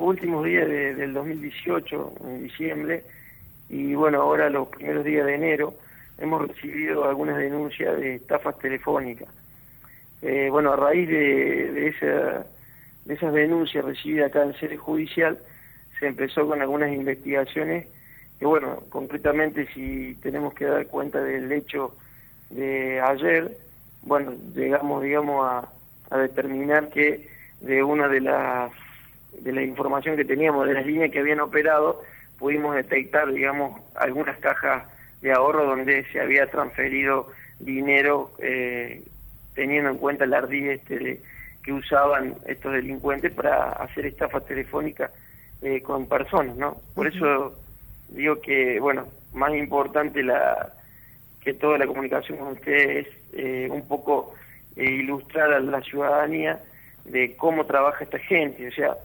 últimos días del 2018, en diciembre, y bueno, ahora los primeros días de enero, hemos recibido algunas denuncias de estafas telefónicas. Bueno, a raíz de esas denuncias recibidas acá en sede judicial, se empezó con algunas investigaciones que, bueno, concretamente si tenemos que dar cuenta del hecho de ayer, bueno, llegamos, digamos, a determinar que de una de la información que teníamos de las líneas que habían operado, pudimos detectar, digamos, algunas cajas de ahorro donde se había transferido dinero teniendo en cuenta el ardid que usaban estos delincuentes para hacer estafas telefónicas con personas, ¿no? Por eso digo que, bueno, más importante que toda la comunicación con ustedes es un poco ilustrar a la ciudadanía de cómo trabaja esta gente. O sea,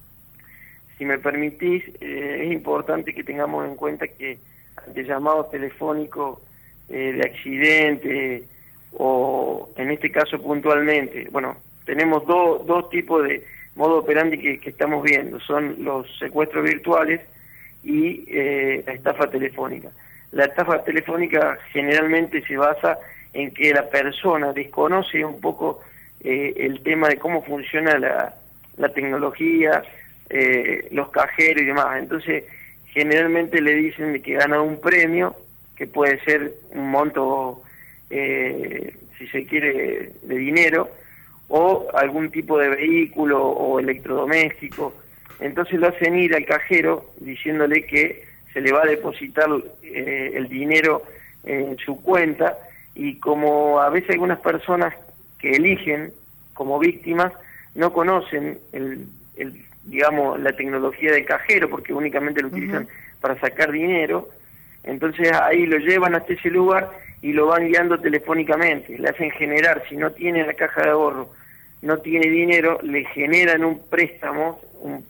si me permitís, es importante que tengamos en cuenta que ante llamados telefónicos de accidente o en este caso puntualmente, bueno, tenemos dos tipos de modo operandi que estamos viendo, son los secuestros virtuales y la estafa telefónica. La estafa telefónica generalmente se basa en que la persona desconoce un poco el tema de cómo funciona la tecnología, los cajeros y demás. Entonces, generalmente le dicen de que gana un premio, que puede ser un monto, si se quiere, de dinero, o algún tipo de vehículo o electrodoméstico. Entonces lo hacen ir al cajero diciéndole que se le va a depositar el dinero en su cuenta, y como a veces algunas personas que eligen como víctimas no conocen digamos, la tecnología del cajero, porque únicamente lo utilizan para sacar dinero, entonces ahí lo llevan hasta ese lugar y lo van guiando telefónicamente, le hacen generar, si no tiene la caja de ahorro, no tiene dinero, le generan un préstamo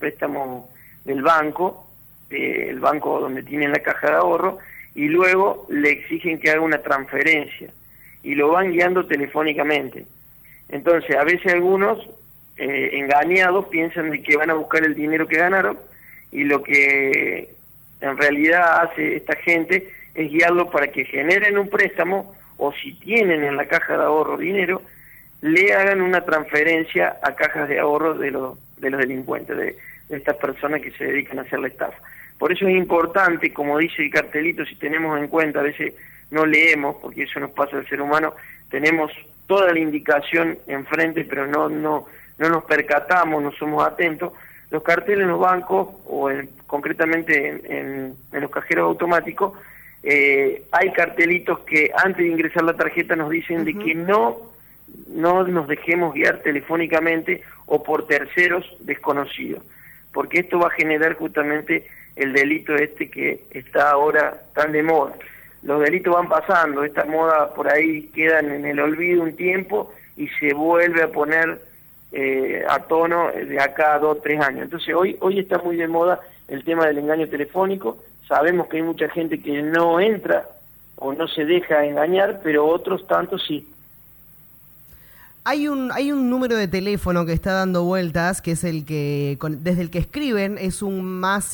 del banco, el banco donde tienen la caja de ahorro, y luego le exigen que haga una transferencia, y lo van guiando telefónicamente. Entonces, a veces algunos, engañados, piensan de que van a buscar el dinero que ganaron, y lo que en realidad hace esta gente es guiarlos para que generen un préstamo, o si tienen en la caja de ahorro dinero, le hagan una transferencia a cajas de ahorro de los delincuentes, de estas personas que se dedican a hacer la estafa. Por eso es importante, como dice el cartelito, si tenemos en cuenta, a veces no leemos, porque eso nos pasa al ser humano, tenemos toda la indicación enfrente, pero no nos percatamos, no somos atentos. Los carteles en los bancos, o concretamente en los cajeros automáticos, hay cartelitos que antes de ingresar la tarjeta nos dicen de que no nos dejemos guiar telefónicamente o por terceros desconocidos, porque esto va a generar justamente el delito que está ahora tan de moda. Los delitos van pasando, esta moda por ahí quedan en el olvido un tiempo y se vuelve a poner a tono de acá a 2 o 3 años. Entonces hoy está muy de moda el tema del engaño telefónico. Sabemos que hay mucha gente que no entra o no se deja engañar, pero otros tantos sí. Hay un número de teléfono que está dando vueltas, que es el que, desde el que escriben, es un más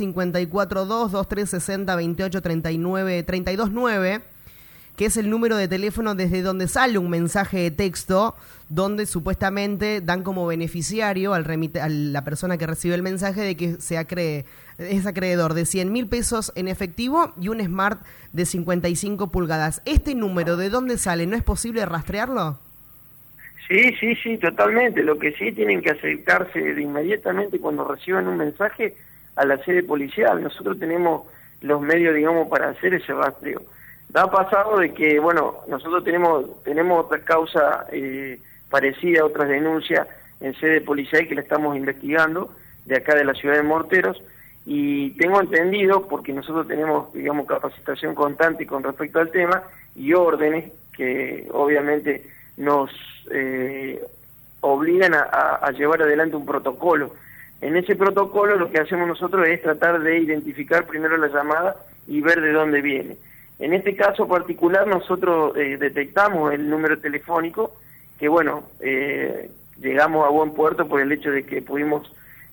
542-2360-2839-329, que es el número de teléfono desde donde sale un mensaje de texto, donde supuestamente dan como beneficiario a la persona que recibe el mensaje de que es acreedor de 100.000 pesos en efectivo y un Smart de 55 pulgadas. ¿Este número de dónde sale? ¿No es posible rastrearlo? Sí, totalmente. Lo que sí tienen que acercarse de inmediatamente cuando reciban un mensaje a la sede policial. Nosotros tenemos los medios, digamos, para hacer ese rastreo. Ha pasado de que, bueno, nosotros tenemos otra causa parecida, otras denuncias en sede policial que la estamos investigando, de acá de la ciudad de Morteros, y tengo entendido, porque nosotros tenemos, digamos, capacitación constante con respecto al tema, y órdenes que obviamente nos obligan a llevar adelante un protocolo. En ese protocolo lo que hacemos nosotros es tratar de identificar primero la llamada y ver de dónde viene. En este caso particular nosotros detectamos el número telefónico, que bueno, llegamos a buen puerto por el hecho de que pudimos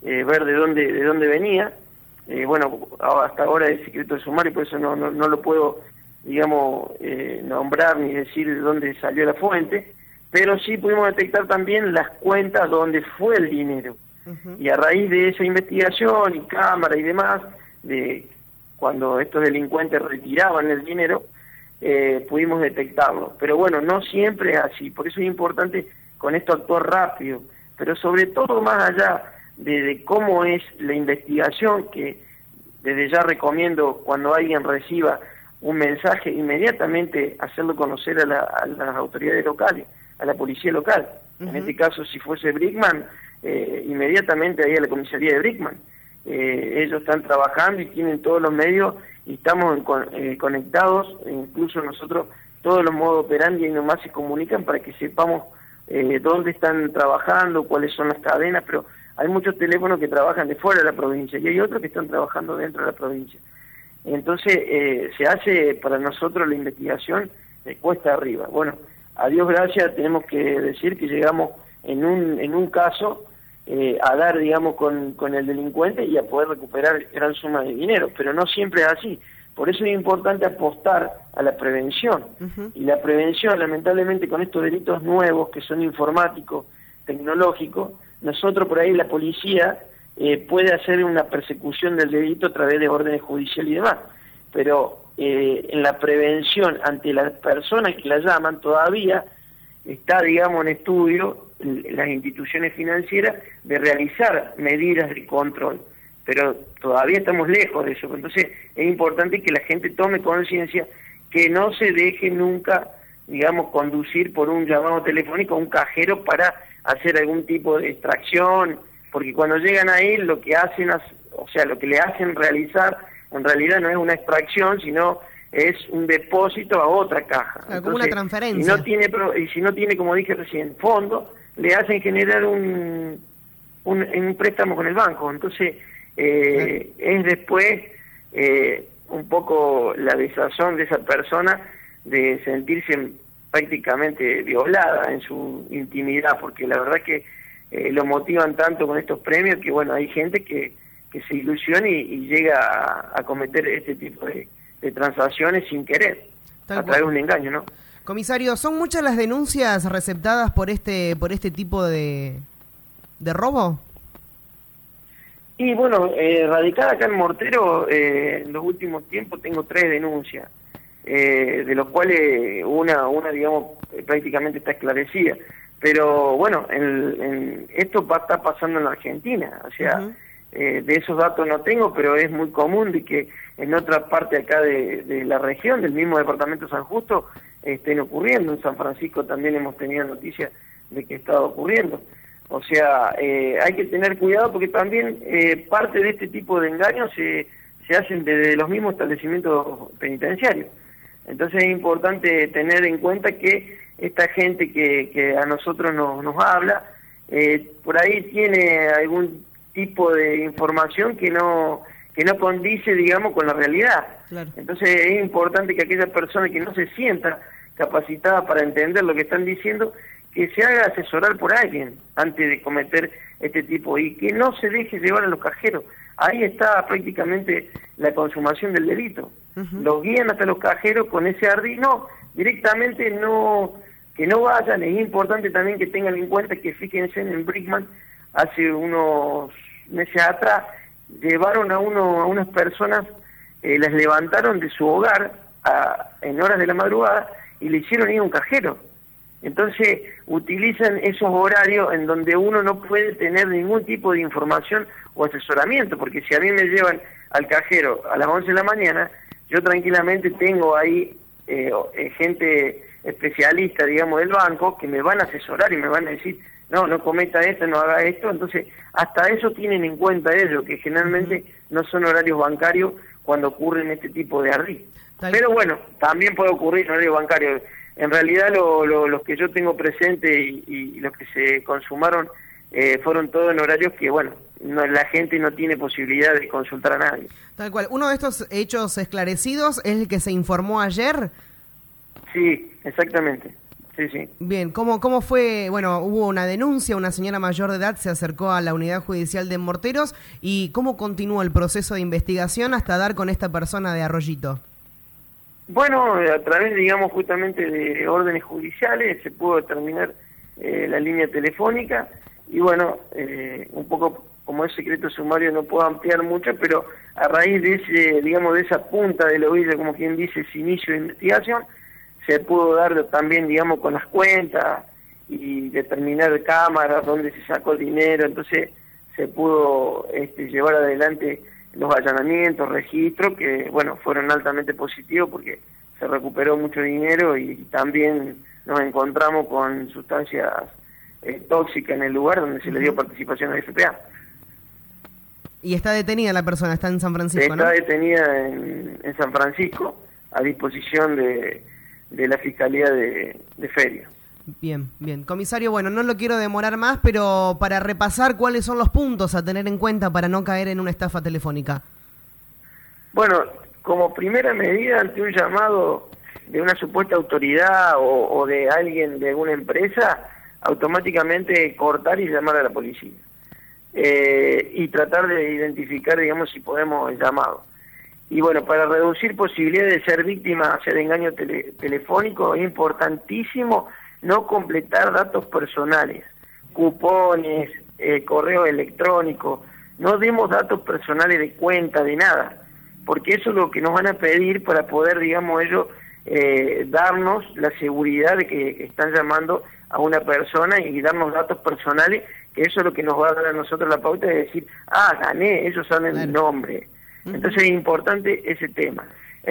ver de dónde venía. Bueno, hasta ahora es secreto de sumario, por eso no lo puedo, digamos, nombrar ni decir de dónde salió la fuente, pero sí pudimos detectar también las cuentas donde fue el dinero. Y a raíz de esa investigación y cámara y demás, de cuando estos delincuentes retiraban el dinero, pudimos detectarlo. Pero bueno, no siempre es así, por eso es importante con esto actuar rápido, pero sobre todo más allá de cómo es la investigación, que desde ya recomiendo cuando alguien reciba un mensaje, inmediatamente hacerlo conocer a las autoridades locales, a la policía local. En este caso, si fuese Brickman, inmediatamente ahí a la comisaría de Brickman. Ellos están trabajando y tienen todos los medios y estamos conectados, incluso nosotros, todos los modos operandi y nomás se comunican para que sepamos dónde están trabajando, cuáles son las cadenas, pero hay muchos teléfonos que trabajan de fuera de la provincia y hay otros que están trabajando dentro de la provincia. Entonces se hace para nosotros la investigación cuesta arriba. Bueno, a Dios gracias tenemos que decir que llegamos en un caso a dar, digamos, con el delincuente y a poder recuperar gran suma de dinero, pero no siempre es así. Por eso es importante apostar a la prevención. Y la prevención, lamentablemente, con estos delitos nuevos que son informáticos, tecnológicos, nosotros por ahí la policía puede hacer una persecución del delito a través de órdenes judiciales y demás, pero en la prevención ante las personas que la llaman todavía está, digamos, en estudio las instituciones financieras de realizar medidas de control, pero todavía estamos lejos de eso. Entonces es importante que la gente tome conciencia, que no se deje nunca, digamos, conducir por un llamado telefónico a un cajero para hacer algún tipo de extracción, porque cuando llegan ahí lo que hacen, o sea, lo que le hacen realizar en realidad no es una extracción, sino es un depósito a otra caja. Entonces, como una transferencia. Y si no tiene, como dije recién, fondo, le hacen generar un préstamo con el banco. Entonces es después un poco la desazón de esa persona de sentirse prácticamente violada en su intimidad, porque la verdad que lo motivan tanto con estos premios que, bueno, hay gente que se ilusiona y llega a cometer este tipo de transacciones sin querer, a través de un engaño, ¿no? Comisario, ¿son muchas las denuncias receptadas por este tipo de robo? Y bueno, radicada acá en Mortero, en los últimos tiempos tengo 3 denuncias, de los cuales una digamos, prácticamente está esclarecida. Pero bueno, esto está pasando en la Argentina, o sea, de esos datos no tengo, pero es muy común de que en otra parte acá de la región, del mismo departamento de San Justo, estén ocurriendo. En San Francisco también hemos tenido noticias de que está ocurriendo. O sea, hay que tener cuidado porque también parte de este tipo de engaños se hacen desde los mismos establecimientos penitenciarios. Entonces es importante tener en cuenta que esta gente que a nosotros nos habla, por ahí tiene algún tipo de información que no condice, digamos, con la realidad. Claro. Entonces es importante que aquella persona que no se sienta capacitada para entender lo que están diciendo, que se haga asesorar por alguien antes de cometer este tipo, y que no se deje llevar a los cajeros. Ahí está prácticamente la consumación del delito. Los guían hasta los cajeros con ese ardid, no, directamente no, que no vayan. Es importante también que tengan en cuenta que, fíjense, en Brickman hace unos meses atrás llevaron a unas personas, las levantaron de su hogar en horas de la madrugada y le hicieron ir a un cajero. Entonces utilizan esos horarios en donde uno no puede tener ningún tipo de información o asesoramiento, porque si a mí me llevan al cajero a las 11 de la mañana, yo tranquilamente tengo ahí gente especialista, digamos, del banco, que me van a asesorar y me van a decir, no cometa esto, no haga esto. Entonces hasta eso tienen en cuenta ellos, que generalmente no son horarios bancarios cuando ocurren este tipo de ardid. Pero bueno, también puede ocurrir en horario bancario. En realidad los que yo tengo presente y los que se consumaron fueron todos en horarios que, bueno, la gente no tiene posibilidad de consultar a nadie. Tal cual. ¿Uno de estos hechos esclarecidos es el que se informó ayer? Sí, exactamente. Sí, sí. Bien, ¿cómo fue? Bueno, hubo una denuncia, una señora mayor de edad se acercó a la unidad judicial de Morteros, y ¿cómo continuó el proceso de investigación hasta dar con esta persona de Arroyito? Bueno, a través, digamos, justamente de órdenes judiciales se pudo determinar la línea telefónica y bueno, un poco como es secreto sumario no puedo ampliar mucho, pero a raíz de ese, digamos, de esa punta del ovillo, como quien dice, ese inicio de investigación, se pudo dar también, digamos, con las cuentas y determinar cámaras, dónde se sacó el dinero, entonces se pudo llevar adelante los allanamientos, registros, que, bueno, fueron altamente positivos porque se recuperó mucho dinero y también nos encontramos con sustancias tóxicas en el lugar donde se le dio participación a FPA. Y está detenida la persona, está en San Francisco, ¿no? Está detenida en San Francisco, a disposición de la Fiscalía de Feria. Bien, bien. Comisario, bueno, no lo quiero demorar más, pero para repasar, ¿cuáles son los puntos a tener en cuenta para no caer en una estafa telefónica? Bueno, como primera medida ante un llamado de una supuesta autoridad o de alguien de alguna empresa, automáticamente cortar y llamar a la policía. Y tratar de identificar, digamos, si podemos el llamado. Y bueno, para reducir posibilidades de ser víctima de engaño telefónico, es importantísimo no completar datos personales, cupones, correo electrónico, no demos datos personales de cuenta, de nada, porque eso es lo que nos van a pedir para poder, digamos, ellos darnos la seguridad de que están llamando a una persona y darnos datos personales, que eso es lo que nos va a dar a nosotros la pauta de decir, gané, ellos saben mi nombre. Entonces es importante ese tema.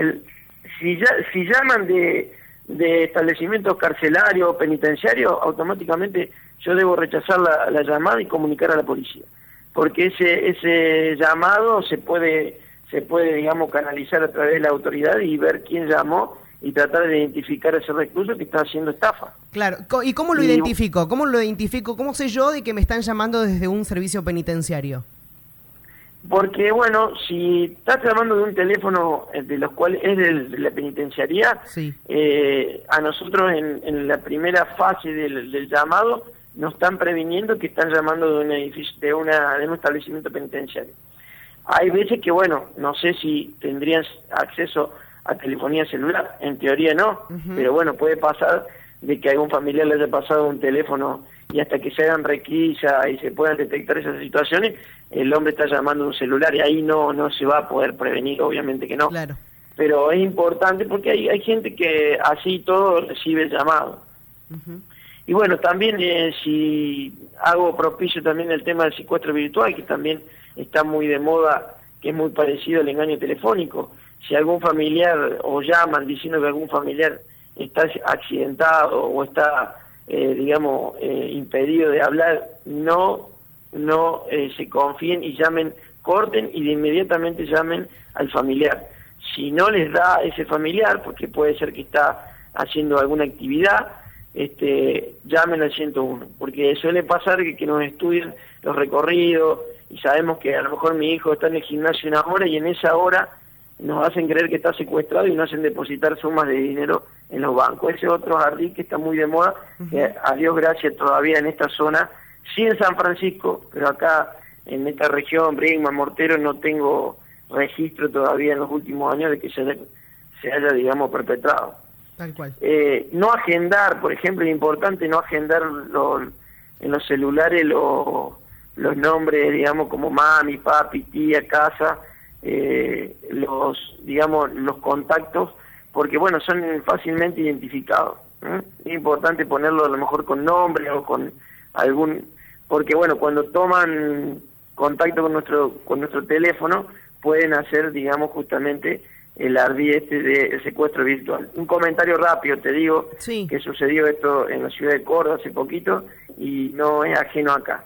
Si llaman de establecimientos carcelarios o penitenciarios, automáticamente yo debo rechazar la llamada y comunicar a la policía, porque ese llamado se puede, digamos, canalizar a través de la autoridad y ver quién llamó y tratar de identificar a ese recluso que está haciendo estafa. Claro, ¿y cómo lo identifico? ¿Cómo lo identifico? ¿Cómo sé yo de que me están llamando desde un servicio penitenciario? Porque, bueno, si estás llamando de un teléfono de los cuales es de la penitenciaría, sí. A nosotros en la primera fase del llamado nos están previniendo que están llamando de un edificio, de un establecimiento penitenciario. Hay veces que, bueno, no sé si tendrían acceso a telefonía celular, en teoría no, pero bueno, puede pasar de que algún familiar le haya pasado un teléfono y hasta que se hagan requisa y se puedan detectar esas situaciones, el hombre está llamando un celular y ahí no se va a poder prevenir, obviamente que no. Claro. Pero es importante porque hay gente que así todo recibe el llamado. Y bueno, también si hago propicio también el tema del secuestro virtual, que también está muy de moda, que es muy parecido al engaño telefónico. Si algún familiar, o llaman diciendo que algún familiar está accidentado o está, digamos, impedido de hablar, no se confíen y llamen, corten y de inmediatamente llamen al familiar. Si no les da ese familiar, porque puede ser que está haciendo alguna actividad, llamen al 101, porque suele pasar que nos estudian los recorridos y sabemos que a lo mejor mi hijo está en el gimnasio una hora y en esa hora nos hacen creer que está secuestrado y nos hacen depositar sumas de dinero en los bancos. Ese otro jardín que está muy de moda, que a Dios gracias todavía en esta zona, sí en San Francisco, pero acá en esta región, Brinkmann, Morteros, no tengo registro todavía en los últimos años de que se haya, digamos, perpetrado. Tal cual. No agendar, por ejemplo, es importante no agendar en los celulares los nombres, digamos, como mami, papi, tía, casa, los contactos, porque bueno, son fácilmente identificados. Es importante ponerlo a lo mejor con nombre o con algún, porque bueno, cuando toman contacto con nuestro teléfono pueden hacer, digamos, justamente el ardid de secuestro virtual. Un comentario rápido, te digo, sí, que sucedió esto en la ciudad de Córdoba hace poquito y no es ajeno acá.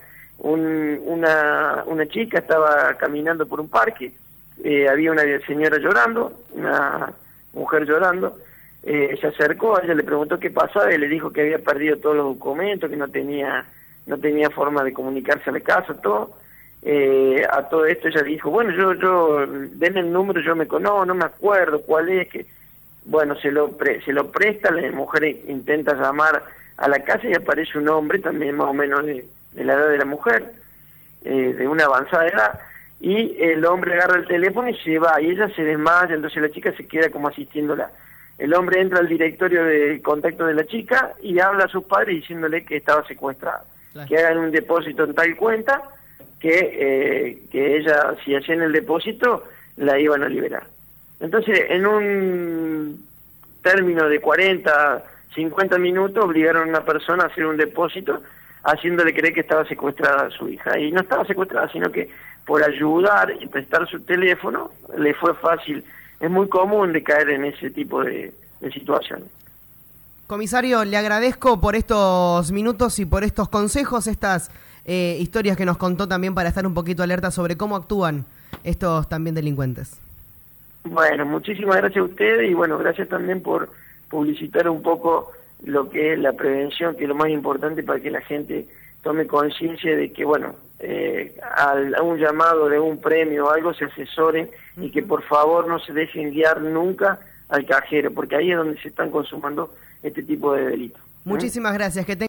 Una chica estaba caminando por un parque, había una señora llorando, una mujer llorando, se acercó, a ella le preguntó qué pasaba y le dijo que había perdido todos los documentos, que no tenía forma de comunicarse a la casa, todo. A todo esto ella dijo, bueno, yo denme el número, yo no me acuerdo cuál es, bueno, se lo presta, la mujer intenta llamar a la casa y aparece un hombre también más o menos de la edad de la mujer, de una avanzada edad, y el hombre agarra el teléfono y se va, y ella se desmaya, entonces la chica se queda como asistiéndola. El hombre entra al directorio de contacto de la chica y habla a sus padres diciéndole que estaba secuestrada, claro, que hagan un depósito en tal cuenta, que ella, si hacían el depósito, la iban a liberar. Entonces, en un término de 40, 50 minutos, obligaron a una persona a hacer un depósito, haciéndole creer que estaba secuestrada a su hija. Y no estaba secuestrada, sino que por ayudar y prestar su teléfono, le fue fácil. Es muy común de caer en ese tipo de situaciones. Comisario, le agradezco por estos minutos y por estos consejos, estas historias que nos contó también para estar un poquito alerta sobre cómo actúan estos también delincuentes. Bueno, muchísimas gracias a ustedes y bueno, gracias también por publicitar un poco lo que es la prevención, que es lo más importante para que la gente tome conciencia de que, bueno, a un llamado de un premio o algo se asesoren y que por favor no se dejen guiar nunca al cajero, porque ahí es donde se están consumando este tipo de delitos. Muchísimas gracias. Que